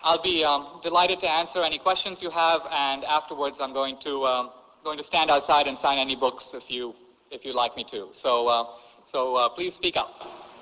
I'll be delighted to answer any questions you have, and afterwards I'm going to stand outside and sign any books if you'd like me to. So please speak up.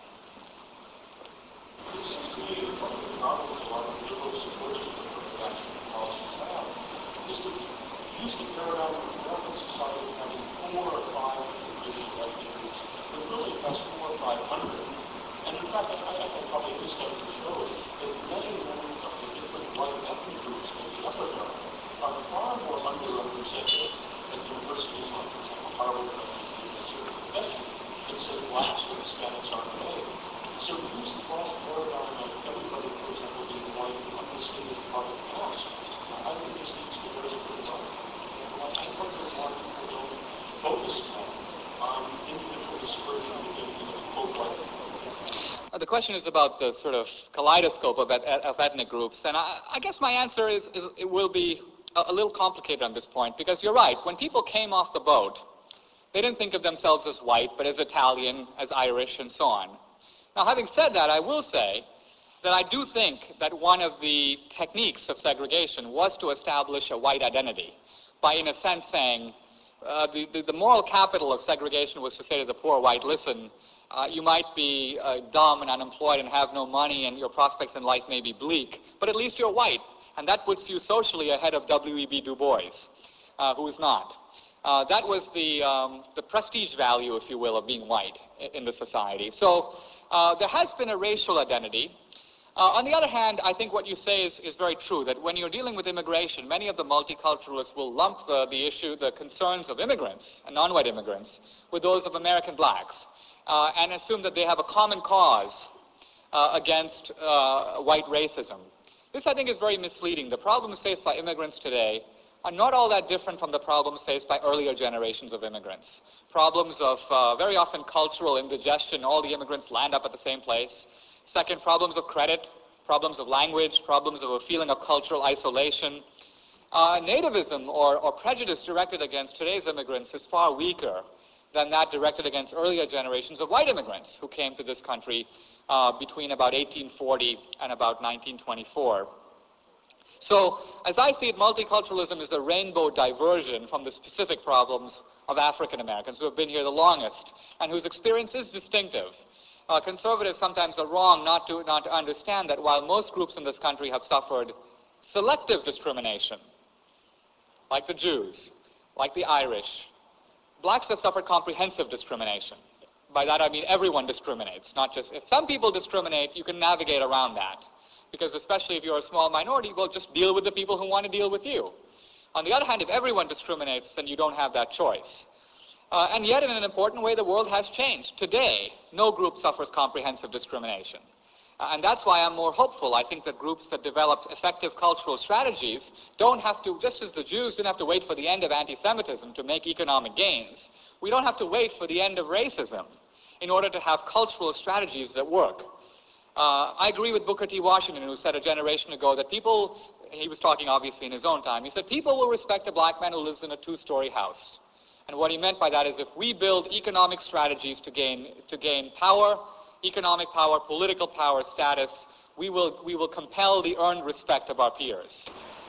And in fact, I think probably this study shows that many members of the different white ethnic groups in the upper North are far more underrepresented at universities like, for example, Harvard or certain professions that say blacks or Hispanics aren't made. So use the false paradigm of everybody, for example, being white and understated part of the past. I think this needs to very good well. I hope that more people don't focus on individual dispersion within both white and the question is about the sort of kaleidoscope of ethnic groups, and I guess my answer is it will be a little complicated on this point, because you're right. When people came off the boat, they didn't think of themselves as white, but as Italian, as Irish, and so on. Now, having said that, I will say that I do think that one of the techniques of segregation was to establish a white identity by, in a sense, saying the moral capital of segregation was to say to the poor white, listen, you might be dumb and unemployed and have no money and your prospects in life may be bleak, but at least you're white. And that puts you socially ahead of W.E.B. Du Bois, who is not. That was the prestige value, if you will, of being white in the society. So there has been a racial identity. On the other hand, I think what you say is very true, that when you're dealing with immigration, many of the multiculturalists will lump the concerns of immigrants and non-white immigrants with those of American blacks. And assume that they have a common cause against white racism. This, I think, is very misleading. The problems faced by immigrants today are not all that different from the problems faced by earlier generations of immigrants. Problems of very often cultural indigestion. All the immigrants land up at the same place. Second, problems of credit, problems of language, problems of a feeling of cultural isolation. Nativism or prejudice directed against today's immigrants is far weaker than that directed against earlier generations of white immigrants who came to this country between about 1840 and about 1924. So, as I see it, multiculturalism is a rainbow diversion from the specific problems of African Americans who have been here the longest and whose experience is distinctive. Conservatives sometimes are wrong not to understand that while most groups in this country have suffered selective discrimination, like the Jews, like the Irish, blacks have suffered comprehensive discrimination. By that I mean everyone discriminates, not just, if some people discriminate, you can navigate around that. Because especially if you're a small minority, well, just deal with the people who want to deal with you. On the other hand, if everyone discriminates, then you don't have that choice. And yet, in an important way, the world has changed. Today, no group suffers comprehensive discrimination. And that's why I'm more hopeful. I think that groups that developed effective cultural strategies don't have to, just as the Jews didn't have to wait for the end of anti-Semitism to make economic gains, we don't have to wait for the end of racism in order to have cultural strategies that work. I agree with Booker T. Washington, who said a generation ago that people, he was talking obviously in his own time, he said people will respect a black man who lives in a two-story house. And what he meant by that is if we build economic strategies to gain power, economic power, political power, status, we will compel the earned respect of our peers.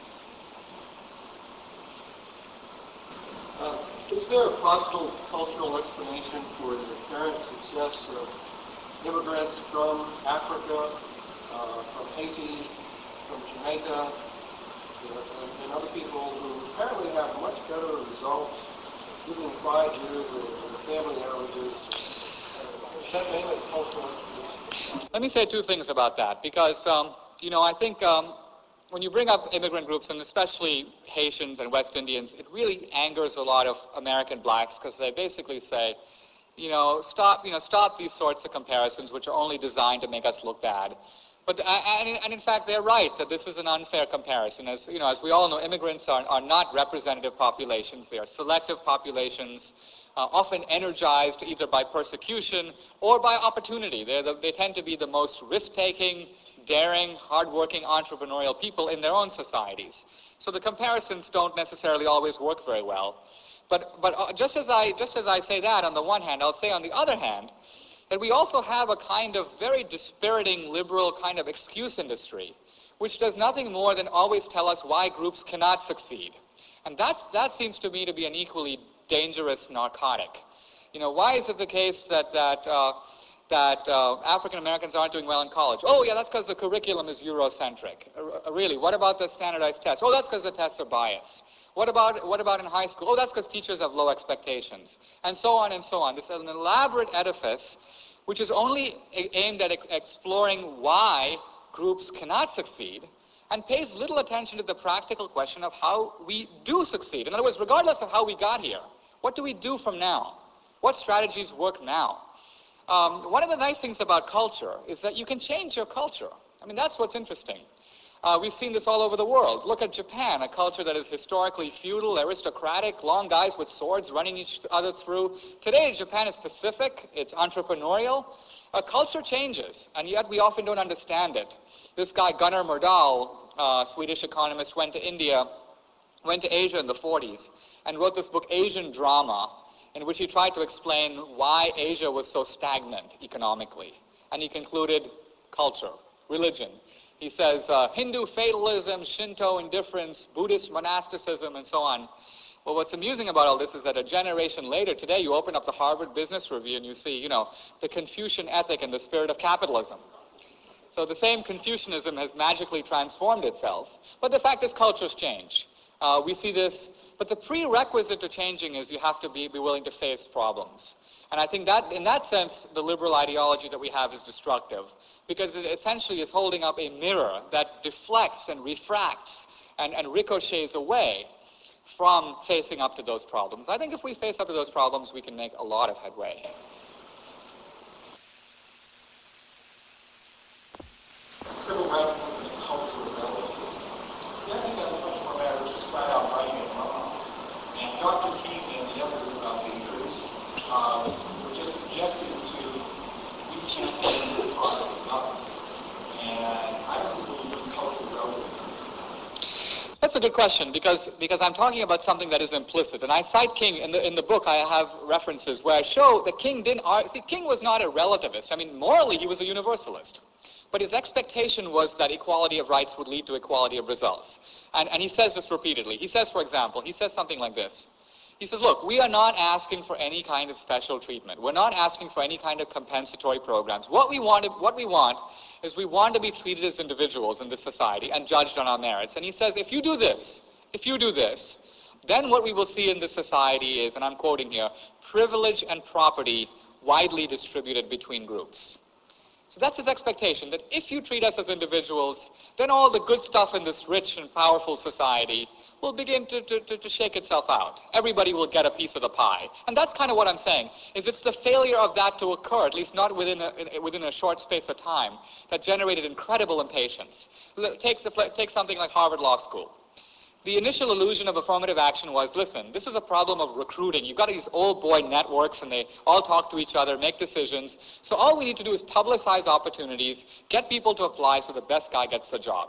Is there a possible cultural explanation for the apparent success of immigrants from Africa, from Haiti, from Jamaica, and other people who apparently have much better results within 5 years of the family averages? Is that mainly cultural explanation? Let me say two things about that, because, I think when you bring up immigrant groups, and especially Haitians and West Indians, it really angers a lot of American blacks, because they basically say, stop these sorts of comparisons, which are only designed to make us look bad. But, and in fact, they're right that this is an unfair comparison. As we all know, immigrants are not representative populations. They are selective populations, often energized either by persecution or by opportunity. They tend to be the most risk-taking, daring, hardworking, entrepreneurial people in their own societies. So the comparisons don't necessarily always work very well. But just as I say that on the one hand, I'll say on the other hand that we also have a kind of very dispiriting liberal kind of excuse industry, which does nothing more than always tell us why groups cannot succeed. And that seems to me to be an equally dangerous narcotic. Why is it the case that African Americans aren't doing well in college? Oh, yeah, that's because the curriculum is Eurocentric. Really, what about the standardized tests? Oh, that's because the tests are biased. What about in high school? Oh, that's because teachers have low expectations. And so on and so on. This is an elaborate edifice which is only aimed at exploring why groups cannot succeed and pays little attention to the practical question of how we do succeed. In other words, regardless of how we got here, what do we do from now? What strategies work now? One of the nice things about culture is that you can change your culture. I mean, that's what's interesting. We've seen this all over the world. Look at Japan, a culture that is historically feudal, aristocratic, long guys with swords running each other through. Today, Japan is pacific, it's entrepreneurial. Culture changes, and yet we often don't understand it. This guy, Gunnar Myrdal, Swedish economist, went to Asia in the 40s, and wrote this book, Asian Drama, in which he tried to explain why Asia was so stagnant economically. And he concluded culture, religion. He says Hindu fatalism, Shinto indifference, Buddhist monasticism, and so on. Well, what's amusing about all this is that a generation later, today, you open up the Harvard Business Review and you see, the Confucian ethic and the spirit of capitalism. So the same Confucianism has magically transformed itself. But the fact is, cultures change. We see this, but the prerequisite to changing is you have to be willing to face problems. And I think that, in that sense, the liberal ideology that we have is destructive, because it essentially is holding up a mirror that deflects and refracts and ricochets away from facing up to those problems. I think if we face up to those problems, we can make a lot of headway. Civil rights movement and cultural relevance. I think that's much more matter of just flat out right and wrong. And Dr. King and the other leaders were just objecting to we can't get into the product of us. And I don't believe in cultural relevance. That's a good question, because I'm talking about something that is implicit. And I cite King, in the book I have references where I show that King didn't argue. See, King was not a relativist. I mean, morally he was a universalist. But his expectation was that equality of rights would lead to equality of results. And he says this repeatedly. He says, for example, he says something like this. He says, look, we are not asking for any kind of special treatment. We're not asking for any kind of compensatory programs. What we want is we want to be treated as individuals in this society and judged on our merits. And he says, if you do this, then what we will see in this society is, and I'm quoting here, privilege and property widely distributed between groups. So that's his expectation, that if you treat us as individuals, then all the good stuff in this rich and powerful society will begin to shake itself out. Everybody will get a piece of the pie. And that's kind of what I'm saying, is it's the failure of that to occur, at least not within a short space of time, that generated incredible impatience. Take something like Harvard Law School. The initial illusion of affirmative action was, listen, this is a problem of recruiting. You've got these old boy networks, and they all talk to each other, make decisions. So all we need to do is publicize opportunities, get people to apply so the best guy gets the job.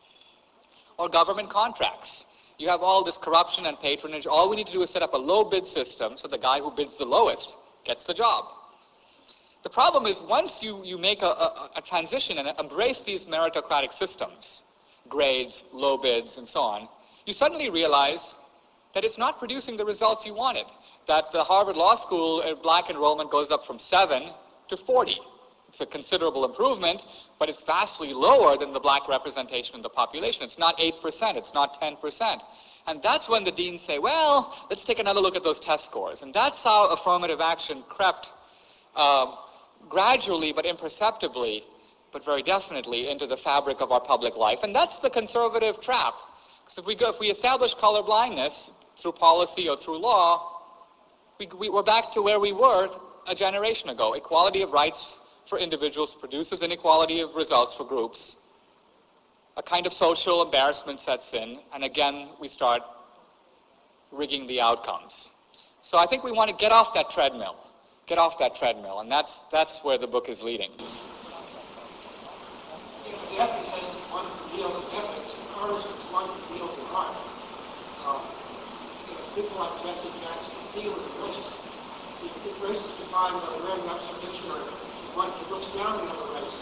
Or government contracts. You have all this corruption and patronage. All we need to do is set up a low bid system so the guy who bids the lowest gets the job. The problem is, once you make a transition and embrace these meritocratic systems, grades, low bids, and so on, you suddenly realize that it's not producing the results you wanted, that the Harvard Law School black enrollment goes up from 7 to 40. It's a considerable improvement, but it's vastly lower than the black representation in the population. It's not 8%, it's not 10%. And that's when the deans say, well, let's take another look at those test scores. And that's how affirmative action crept gradually but imperceptibly, but very definitely, into the fabric of our public life. And that's the conservative trap. So if we establish colorblindness through policy or through law, we're back to where we were a generation ago. Equality of rights for individuals produces inequality of results for groups. A kind of social embarrassment sets in, and again, we start rigging the outcomes. So I think we want to get off that treadmill, and that's where the book is leading. The ethics is one deal with ethics, and ours is one deal with art. People like Jesse Jackson feel the race. If race is defined by the random exhibition or one who looks down on another race,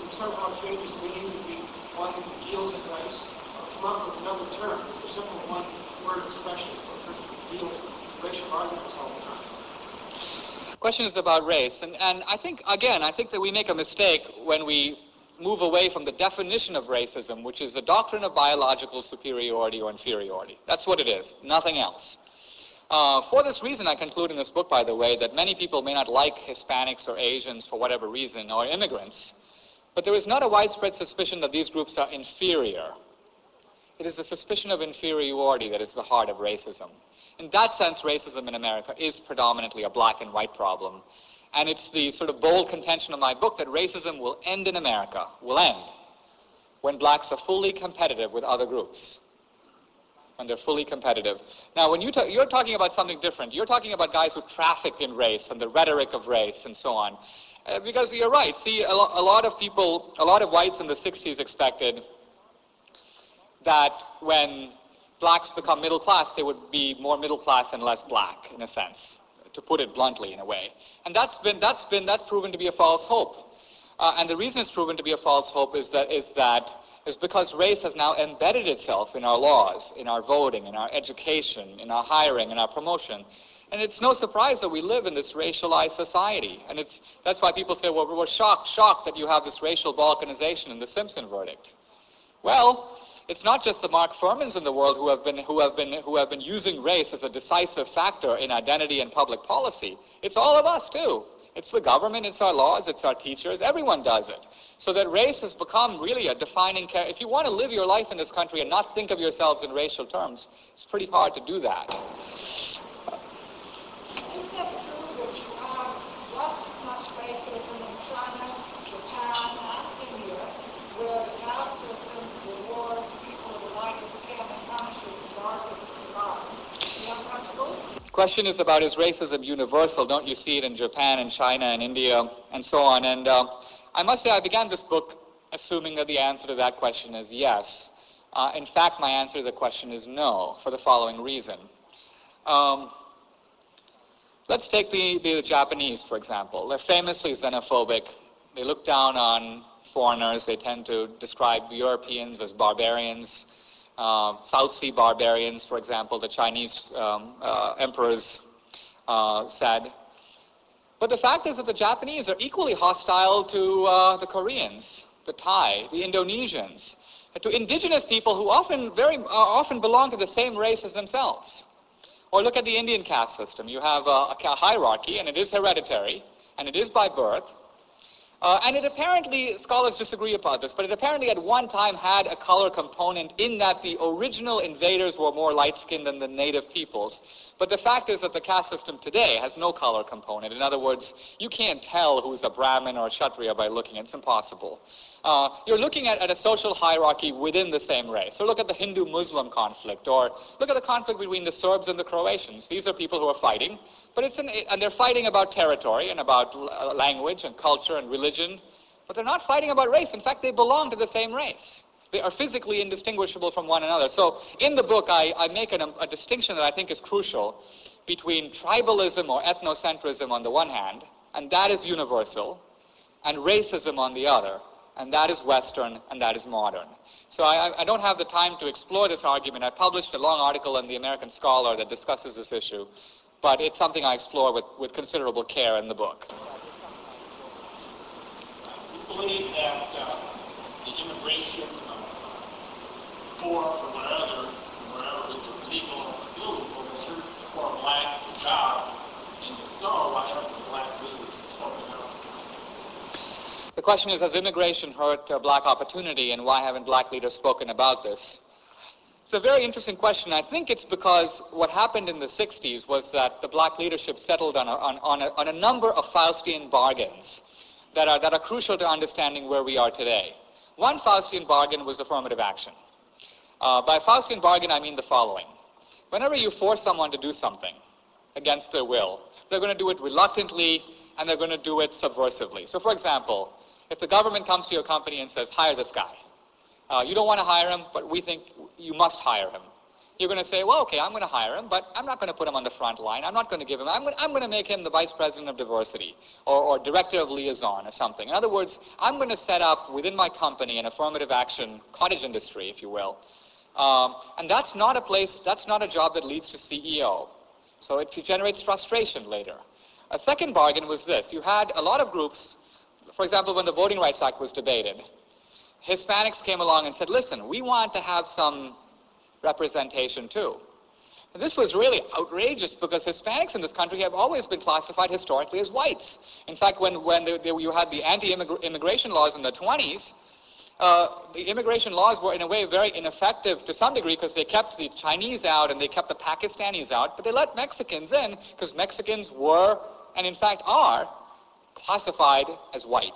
in so-called changes meaning to be one who deals in race, or come up with another term, a simple one-word expression for deals with racial arguments all the time. The question is about race, and I think that we make a mistake when we move away from the definition of racism, which is the doctrine of biological superiority or inferiority. That's what it is, nothing else. For this reason, I conclude in this book, by the way, that many people may not like Hispanics or Asians for whatever reason, or immigrants, but there is not a widespread suspicion that these groups are inferior. It is a suspicion of inferiority that is the heart of racism. In that sense, racism in America is predominantly a black and white problem. And it's the sort of bold contention of my book that racism will end in America, will end, when blacks are fully competitive with other groups. When they're fully competitive. Now, when you're talking about something different. You're talking about guys who traffic in race and the rhetoric of race and so on. Because you're right. See, a lot of whites in the 60s expected that when blacks become middle class, they would be more middle class and less black, in a sense, to put it bluntly, in a way. And that's proven to be a false hope. And the reason it's proven to be a false hope is because race has now embedded itself in our laws, in our voting, in our education, in our hiring, in our promotion. And it's no surprise that we live in this racialized society. And that's why people say, well, we're shocked that you have this racial balkanization in the Simpson verdict. Well, it's not just the Mark Furmans in the world who have been using race as a decisive factor in identity and public policy. It's all of us too. It's the government, it's our laws, it's our teachers, everyone does it. So that race has become really a defining character. If you want to live your life in this country and not think of yourselves in racial terms, it's pretty hard to do that. Is it true that you have just as much racism in China, Japan, and India, where the caste system rewards people of lighter skin and punishes darker skin? Is that possible? The question is about, is racism universal? Don't you see it in Japan and China and India and so on? And I must say I began this book assuming that the answer to that question is yes. In fact, my answer to the question is no, for the following reason. Let's take the Japanese, for example. They're famously xenophobic. They look down on foreigners. They tend to describe Europeans as barbarians. South Sea barbarians, for example, the Chinese emperors said. But the fact is that the Japanese are equally hostile to the Koreans, the Thai, the Indonesians, to indigenous people who often belong to the same race as themselves. Or look at the Indian caste system. You have a hierarchy, and it is hereditary, and it is by birth. And it apparently, scholars disagree about this, but it apparently at one time had a color component in that the original invaders were more light-skinned than the native peoples. But the fact is that the caste system today has no color component. In other words, you can't tell who's a Brahmin or a Kshatriya by looking. It's impossible. You're looking at a social hierarchy within the same race. So look at the Hindu-Muslim conflict, or look at the conflict between the Serbs and the Croatians. These are people who are fighting, and they're fighting about territory and about language and culture and religion, but they're not fighting about race. In fact, they belong to the same race. They are physically indistinguishable from one another. So in the book, I make a distinction that I think is crucial between tribalism or ethnocentrism on the one hand, and that is universal, and racism on the other, and that is Western, and that is modern. So I don't have the time to explore this argument. I published a long article in the American Scholar that discusses this issue, but it's something I explore with considerable care in the book. We believe that the immigration forms or wherever the people are illegal, they search for a black job, and if so, why haven't the black leaders spoken up? The question is, has immigration hurt black opportunity, and why haven't black leaders spoken about this? It's a very interesting question. I think it's because what happened in the 60s was that the black leadership settled on a number of Faustian bargains that are crucial to understanding where we are today. One Faustian bargain was affirmative action. By Faustian bargain, I mean the following. Whenever you force someone to do something against their will, they're going to do it reluctantly, and they're going to do it subversively. So, for example, if the government comes to your company and says, hire this guy, you don't want to hire him, but we think you must hire him. You're going to say, well, okay, I'm going to hire him, but I'm not going to put him on the front line. I'm not going to give him, I'm going to make him the vice president of diversity or director of liaison or something. In other words, I'm going to set up within my company an affirmative action cottage industry, if you will. And that's not a job that leads to CEO. So it generates frustration later. A second bargain was this. You had a lot of groups, for example, when the Voting Rights Act was debated, Hispanics came along and said, listen, we want to have some representation too. And this was really outrageous because Hispanics in this country have always been classified historically as whites. In fact, when you had the anti-immigration laws in the 20s, the immigration laws were in a way very ineffective to some degree because they kept the Chinese out and they kept the Pakistanis out, but they let Mexicans in because Mexicans were, and in fact are, classified as white.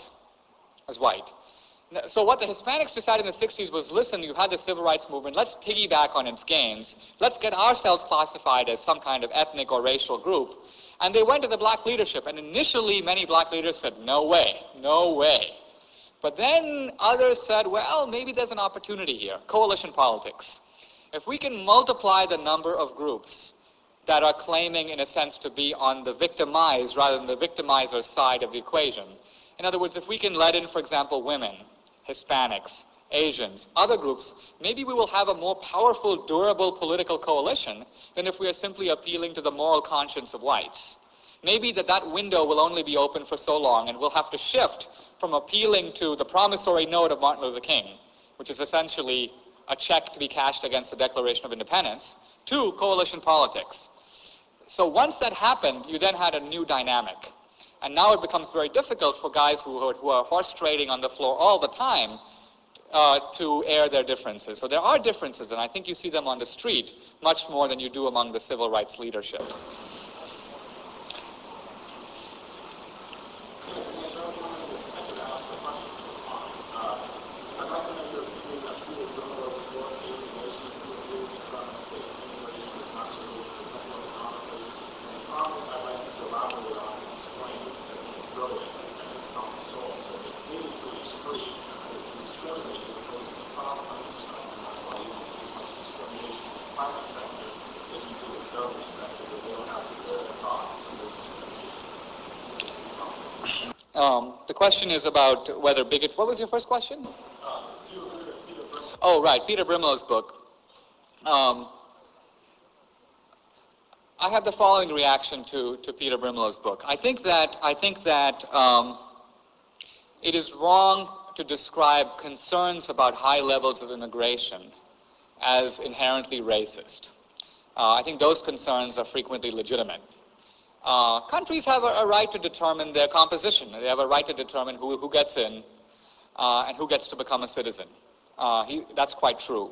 So what the Hispanics decided in the 60s was, listen, you had the civil rights movement, let's piggyback on its gains. Let's get ourselves classified as some kind of ethnic or racial group. And they went to the black leadership, and initially many black leaders said, no way, no way. But then others said, well, maybe there's an opportunity here, coalition politics. If we can multiply the number of groups that are claiming, in a sense, to be on the victimized rather than the victimizer side of the equation. In other words, if we can let in, for example, women, Hispanics, Asians, other groups, maybe we will have a more powerful, durable political coalition than if we are simply appealing to the moral conscience of whites. Maybe that window will only be open for so long, and we'll have to shift from appealing to the promissory note of Martin Luther King, which is essentially a check to be cashed against the Declaration of Independence, to coalition politics. So once that happened, you then had a new dynamic. And now it becomes very difficult for guys who are horse trading on the floor all the time to air their differences. So there are differences, and I think you see them on the street much more than you do among the civil rights leadership. The question is about whether what was your first question? Oh, right, Peter Brimelow's book. I have the following reaction to Peter Brimelow's book. I think that it is wrong to describe concerns about high levels of immigration as inherently racist. I think those concerns are frequently legitimate. Countries have a right to determine their composition. They have a right to determine who gets in and who gets to become a citizen. That's quite true.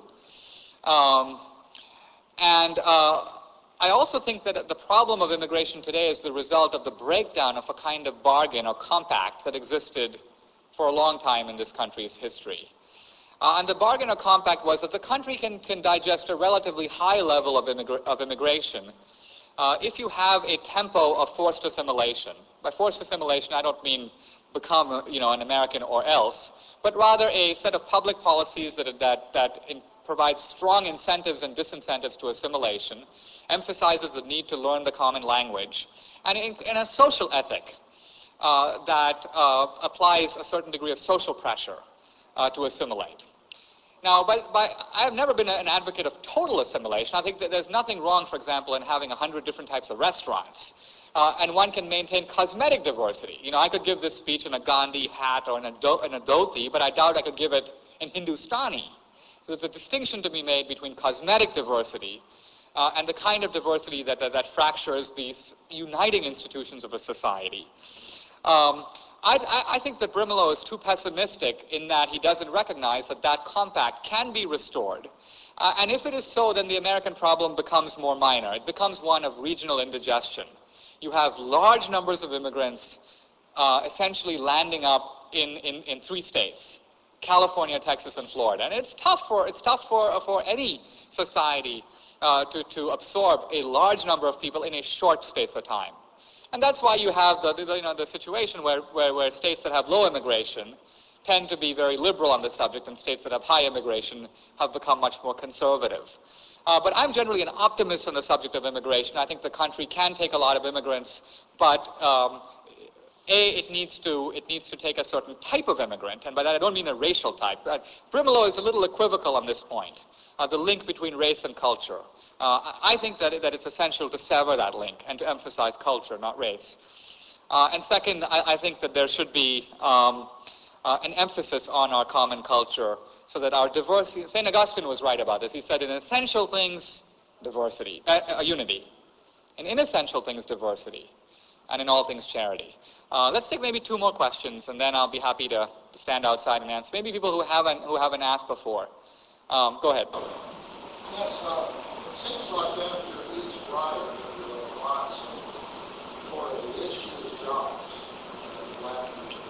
I also think that the problem of immigration today is the result of the breakdown of a kind of bargain or compact that existed for a long time in this country's history. And the bargain or compact was that the country can digest a relatively high level of immigration if you have a tempo of forced assimilation. By forced assimilation, I don't mean become an American or else, but rather a set of public policies that provides strong incentives and disincentives to assimilation, emphasizes the need to learn the common language, and in a social ethic that applies a certain degree of social pressure to assimilate. Now, I have never been an advocate of total assimilation. I think that there's nothing wrong, for example, in having 100 different types of restaurants. And one can maintain cosmetic diversity. I could give this speech in a Gandhi hat or in a dhoti, but I doubt I could give it in Hindustani. So there's a distinction to be made between cosmetic diversity and the kind of diversity that fractures these uniting institutions of a society. I think that Brimelow is too pessimistic in that he doesn't recognize that compact can be restored. And if it is so, then the American problem becomes more minor. It becomes one of regional indigestion. You have large numbers of immigrants essentially landing up in 3 states, California, Texas, and Florida. And it's tough for any society to absorb a large number of people in a short space of time. And that's why you have the situation where states that have low immigration tend to be very liberal on this subject, and states that have high immigration have become much more conservative. But I'm generally an optimist on the subject of immigration. I think the country can take a lot of immigrants, but it needs to take a certain type of immigrant, and by that I don't mean a racial type. Brimelow is a little equivocal on this point, the link between race and culture. I think that it's essential to sever that link and to emphasize culture, not race. And second, I think that there should be an emphasis on our common culture so that our diversity, St. Augustine was right about this. He said in essential things, diversity, unity. In inessential things, diversity. And in all things, charity. Let's take maybe 2 more questions, and then I'll be happy to stand outside and answer. Maybe people who haven't asked before. Go ahead. Yes, it seems like after each riot, there are lots for the issue of jobs and black people.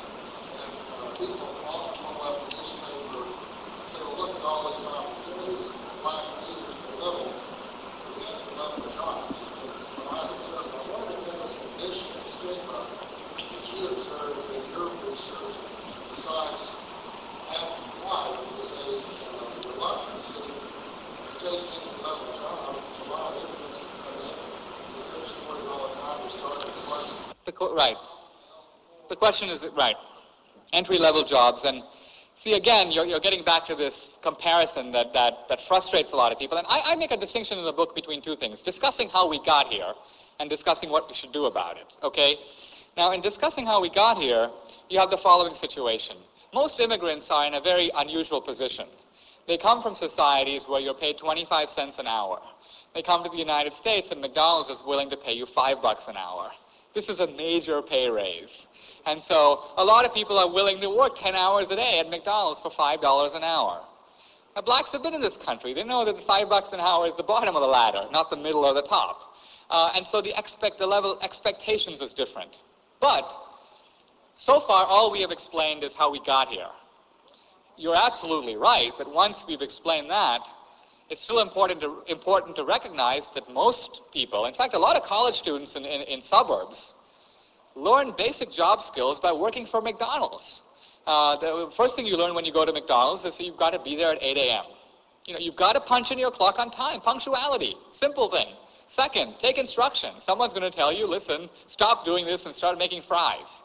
And people often come up in newspaper and say, well, look at all these opportunities, black leaders are little, forget the level of jobs. When I observe, I wonder if there is an additional stigma that you observe in your research, besides having white, is a reluctance to take any level of jobs, a lot of immigrants who come in, they're supported all the time, they start with one. Right. The question is, right, entry-level jobs. And see, again, you're getting back to this comparison that frustrates a lot of people. And I make a distinction in the book between 2 things, discussing how we got here and discussing what we should do about it, okay? Now, in discussing how we got here, you have the following situation. Most immigrants are in a very unusual position. They come from societies where you're paid 25 cents an hour. They come to the United States and McDonald's is willing to pay you $5 an hour. This is a major pay raise. And so a lot of people are willing to work 10 hours a day at McDonald's for $5 an hour. Now, blacks have been in this country. They know that the $5 an hour is the bottom of the ladder, not the middle or the top. And so the level expectations is different. But so far, all we have explained is how we got here. You're absolutely right, but once we've explained that, it's still important to recognize that most people, in fact, a lot of college students in suburbs, learn basic job skills by working for McDonald's. The first thing you learn when you go to McDonald's is that you've got to be there at 8 a.m. You've got to punch in your clock on time, punctuality, simple thing. Second, take instruction. Someone's going to tell you, listen, stop doing this and start making fries.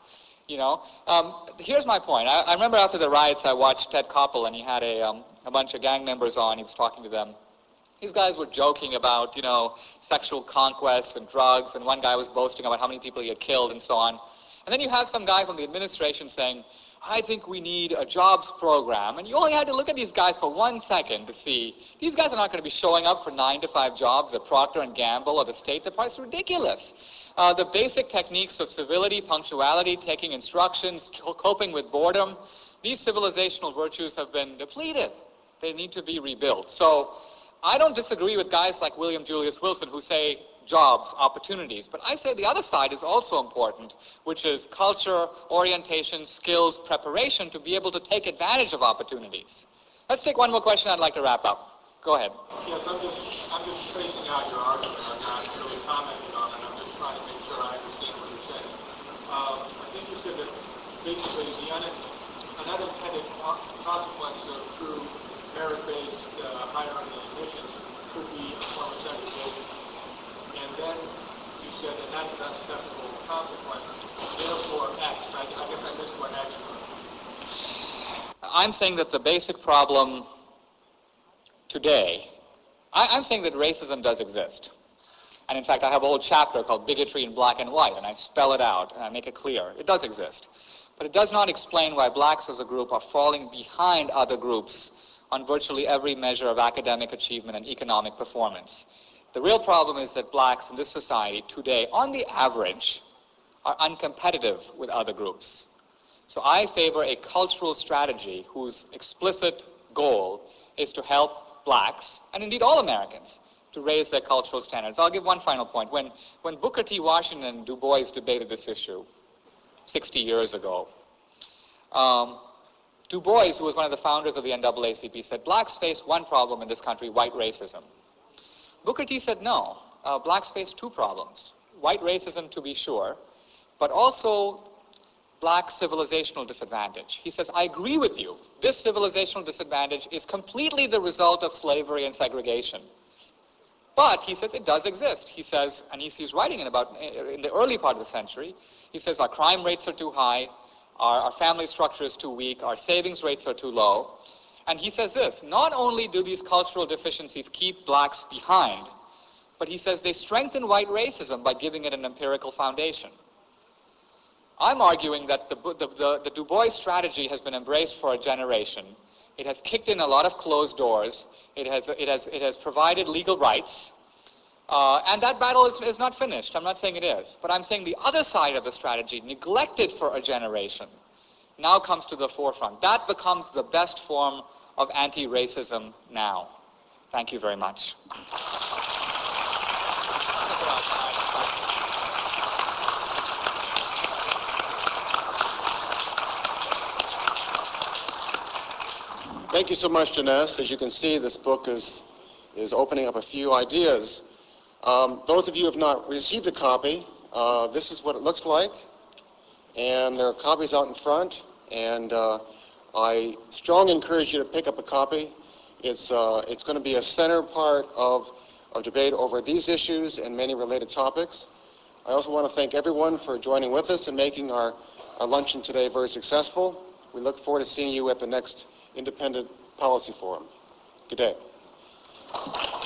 Here's my point. I remember after the riots, I watched Ted Koppel, and he had a bunch of gang members on. He was talking to them. These guys were joking about, sexual conquests and drugs, and one guy was boasting about how many people he had killed and so on. And then you have some guy from the administration saying, I think we need a jobs program. And you only had to look at these guys for 1 second to see these guys are not going to be showing up for 9-to-5 jobs at Procter & Gamble or the State Department. It's ridiculous. The basic techniques of civility, punctuality, taking instructions, coping with boredom, these civilizational virtues have been depleted. They need to be rebuilt. So I don't disagree with guys like William Julius Wilson who say jobs, opportunities. But I say the other side is also important, which is culture, orientation, skills, preparation to be able to take advantage of opportunities. Let's take one more question. I'd like to wrap up. Go ahead. Yes, I'm just tracing out your argument. I'm not really commenting on it. I'm just trying to make sure I understand what you're saying. I think you said that basically an unintended consequence of true merit-based hiring and admissions could be a form of segregation. And then you said that that's an unacceptable consequence. Therefore, X. I guess I missed what X was. I'm saying that the basic problem today, I'm saying that racism does exist. And in fact, I have a whole chapter called Bigotry in Black and White, and I spell it out, and I make it clear. It does exist. But it does not explain why blacks as a group are falling behind other groups on virtually every measure of academic achievement and economic performance. The real problem is that blacks in this society today, on the average, are uncompetitive with other groups. So I favor a cultural strategy whose explicit goal is to help blacks, and indeed all Americans, to raise their cultural standards. I'll give one final point. When Booker T. Washington and Du Bois debated this issue 60 years ago, Du Bois, who was one of the founders of the NAACP, said blacks face one problem in this country, white racism. Booker T said no, blacks face 2 problems. White racism, to be sure, but also black civilizational disadvantage. He says, I agree with you. This civilizational disadvantage is completely the result of slavery and segregation. But, he says, it does exist. He says, and he's writing in the early part of the century, he says our crime rates are too high, our family structure is too weak, our savings rates are too low. And he says this, not only do these cultural deficiencies keep blacks behind, but he says they strengthen white racism by giving it an empirical foundation. I'm arguing that the Du Bois strategy has been embraced for a generation. It has kicked in a lot of closed doors. It has provided legal rights. And that battle is not finished. I'm not saying it is. But I'm saying the other side of the strategy, neglected for a generation, now comes to the forefront. That becomes the best form of anti-racism now. Thank you very much. Thank you so much, Dinesh. As you can see, this book is opening up a few ideas. Those of you who have not received a copy, this is what it looks like. And there are copies out in front. And I strongly encourage you to pick up a copy. It's going to be a center part of debate over these issues and many related topics. I also want to thank everyone for joining with us and making our luncheon today very successful. We look forward to seeing you at the next Independent Policy Forum. Good day.